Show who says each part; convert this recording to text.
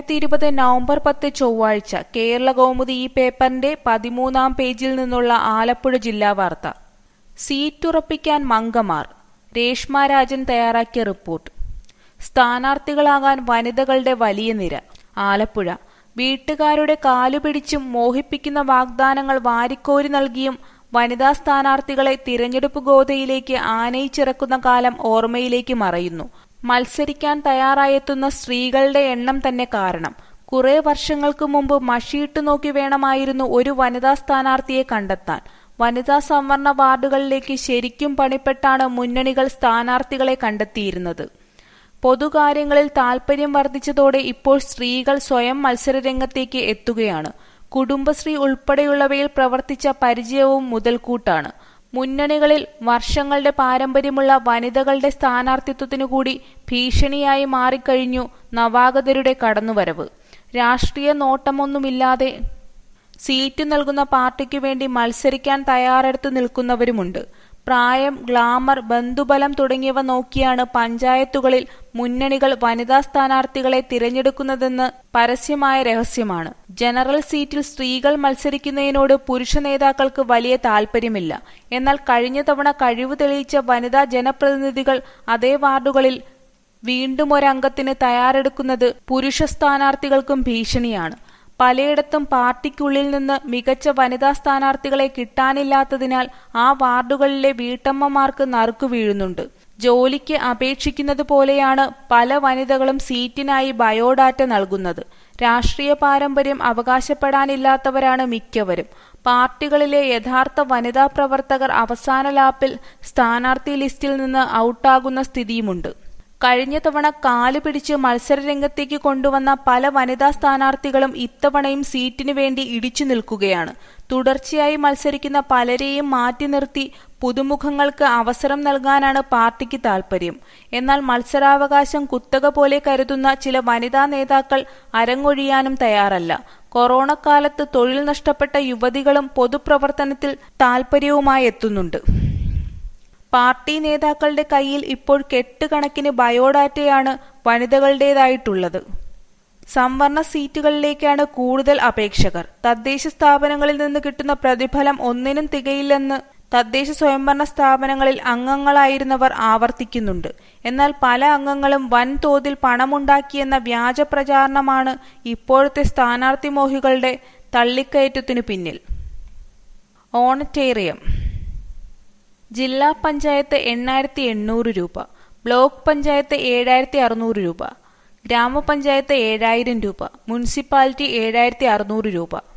Speaker 1: 2020 November 10 ചൊവ്വാഴ്ച കേരളകൗമുദി ഈ പേപ്പറിന്റെ 13-ാം പേജിൽ നിന്നുള്ള ആലപ്പുഴ ജില്ലാ വാർത്ത. സീറ്റുറപ്പിക്കാൻ മങ്കമാർ. രേഷ്മ രാജൻ തയ്യാറാക്കിയ റിപ്പോർട്ട്. സ്ഥാനാർത്ഥികളാകാൻ വനിതകളുടെ വലിയ നിര. ആലപ്പുഴ. വീട്ടുകാരുടെ കാലുപിടിച്ചും മോഹിപ്പിക്കുന്ന വാഗ്ദാനങ്ങൾ വാരിക്കോരി നൽകിയും വനിതാ സ്ഥാനാർത്ഥികളെ തിരഞ്ഞെടുപ്പ് ഗോതയിലേക്ക് ആനയിച്ചിറക്കുന്ന കാലം ഓർമ്മയിലേക്ക് മറയുന്നു. മത്സരിക്കാൻ തയ്യാറായെത്തുന്ന സ്ത്രീകളുടെ എണ്ണം തന്നെ കാരണം. കുറെ വർഷങ്ങൾക്ക് മുമ്പ് മഷിയിട്ട് നോക്കി വേണമായിരുന്നു ഒരു വനിതാ സ്ഥാനാർത്ഥിയെ കണ്ടെത്താൻ. വനിതാ സംവരണ വാർഡുകളിലേക്ക് ശരിക്കും പണിപ്പെട്ടാണ് മുന്നണികൾ സ്ഥാനാർത്ഥികളെ കണ്ടെത്തിയിരുന്നത്. പൊതുകാര്യങ്ങളിൽ താൽപര്യം വർദ്ധിച്ചതോടെ ഇപ്പോൾ സ്ത്രീകൾ സ്വയം മത്സരരംഗത്തേക്ക് എത്തുകയാണ്. കുടുംബശ്രീ ഉൾപ്പെടെയുള്ളവയിൽ പ്രവർത്തിച്ച പരിചയവും മുതൽക്കൂട്ടാണ്. മുന്നണികളിൽ വർഷങ്ങളുടെ പാരമ്പര്യമുള്ള വനിതകളുടെ സ്ഥാനാർത്ഥിത്വത്തിനു കൂടി ഭീഷണിയായി മാറിക്കഴിഞ്ഞു നവാഗതരുടെ കടന്നുവരവ്. രാഷ്ട്രീയ നോട്ടമൊന്നുമില്ലാതെ സീറ്റ് നൽകുന്ന പാർട്ടിക്കു വേണ്ടി മത്സരിക്കാൻ തയ്യാറെടുത്ത് നിൽക്കുന്നവരുമുണ്ട്. പ്രായം, ഗ്ലാമർ, ബന്ധുബലം തുടങ്ങിയവ നോക്കിയാണ് പഞ്ചായത്തുകളിൽ മുന്നണികൾ വനിതാ സ്ഥാനാർത്ഥികളെ തിരഞ്ഞെടുക്കുന്നതെന്ന് പരസ്യമായ രഹസ്യമാണ്. ജനറൽ സീറ്റിൽ സ്ത്രീകൾ മത്സരിക്കുന്നതിനോട് പുരുഷ നേതാക്കൾക്ക് വലിയ താൽപര്യമില്ല. എന്നാൽ കഴിഞ്ഞ തവണ കഴിവ് തെളിയിച്ച വനിതാ ജനപ്രതിനിധികൾ അതേ വാർഡുകളിൽ വീണ്ടും ഒരംഗത്തിന് തയ്യാറെടുക്കുന്നത് പുരുഷ സ്ഥാനാർത്ഥികൾക്കും ഭീഷണിയാണ്. പലയിടത്തും പാർട്ടിക്കുള്ളിൽ നിന്ന് മികച്ച വനിതാ സ്ഥാനാർത്ഥികളെ കിട്ടാനില്ലാത്തതിനാൽ ആ വാർഡുകളിലെ വീട്ടമ്മമാർക്ക് നറുക്കു വീഴുന്നുണ്ട്. ജോലിക്ക് അപേക്ഷിക്കുന്നത് പോലെയാണ് പല വനിതകളും സീറ്റിനായി ബയോഡാറ്റ നൽകുന്നത്. രാഷ്ട്രീയ പാരമ്പര്യം അവകാശപ്പെടാനില്ലാത്തവരാണ് മിക്കവരും. പാർട്ടികളിലെ യഥാർത്ഥ വനിതാ പ്രവർത്തകർ അവസാന ലാപ്പിൽ സ്ഥാനാർത്ഥി ലിസ്റ്റിൽ നിന്ന് ഔട്ടാകുന്ന സ്ഥിതിയുമുണ്ട്. കഴിഞ്ഞ തവണ കാലുപിടിച്ച് മത്സരരംഗത്തേക്ക് കൊണ്ടുവന്ന പല വനിതാ സ്ഥാനാർത്ഥികളും ഇത്തവണയും സീറ്റിനു വേണ്ടി ഇടിച്ചു നിൽക്കുകയാണ്. തുടർച്ചയായി മത്സരിക്കുന്ന പലരെയും മാറ്റി നിർത്തി പുതുമുഖങ്ങൾക്ക് അവസരം നൽകാനാണ് പാർട്ടിക്ക് താൽപര്യം. എന്നാൽ മത്സരാവകാശം കുത്തക പോലെ കരുതുന്ന ചില വനിതാ നേതാക്കൾ അരങ്ങൊഴിയാനും തയ്യാറല്ല. കൊറോണ കാലത്ത് തൊഴിൽ നഷ്ടപ്പെട്ട യുവതികളും പൊതുപ്രവർത്തനത്തിൽ താൽപര്യവുമായി എത്തുന്നുണ്ട്. പാർട്ടി നേതാക്കളുടെ കയ്യിൽ ഇപ്പോൾ കെട്ടുകണക്കിന് ബയോഡാറ്റയാണ് വനിതകളുടേതായിട്ടുള്ളത്. സംവരണ സീറ്റുകളിലേക്കാണ് കൂടുതൽ അപേക്ഷകർ. തദ്ദേശ സ്ഥാപനങ്ങളിൽ നിന്ന് കിട്ടുന്ന പ്രതിഫലം ഒന്നിനും തികയില്ലെന്ന് തദ്ദേശ സ്വയംഭരണ സ്ഥാപനങ്ങളിൽ അംഗങ്ങളായിരുന്നവർ ആവർത്തിക്കുന്നുണ്ട്. എന്നാൽ പല അംഗങ്ങളും വൻതോതിൽ പണമുണ്ടാക്കിയെന്ന വ്യാജ പ്രചാരണമാണ് ഇപ്പോഴത്തെ സ്ഥാനാർത്ഥി മോഹികളുടെ തള്ളിക്കയറ്റത്തിനു പിന്നിൽ. ഓണറ്റേറിയം. ജില്ലാ പഞ്ചായത്ത് 8,800 രൂപ, ബ്ലോക്ക് പഞ്ചായത്ത് 7,600 രൂപ, ഗ്രാമപഞ്ചായത്ത് 7,000 രൂപ, മുനിസിപ്പാലിറ്റി 7,600 രൂപ.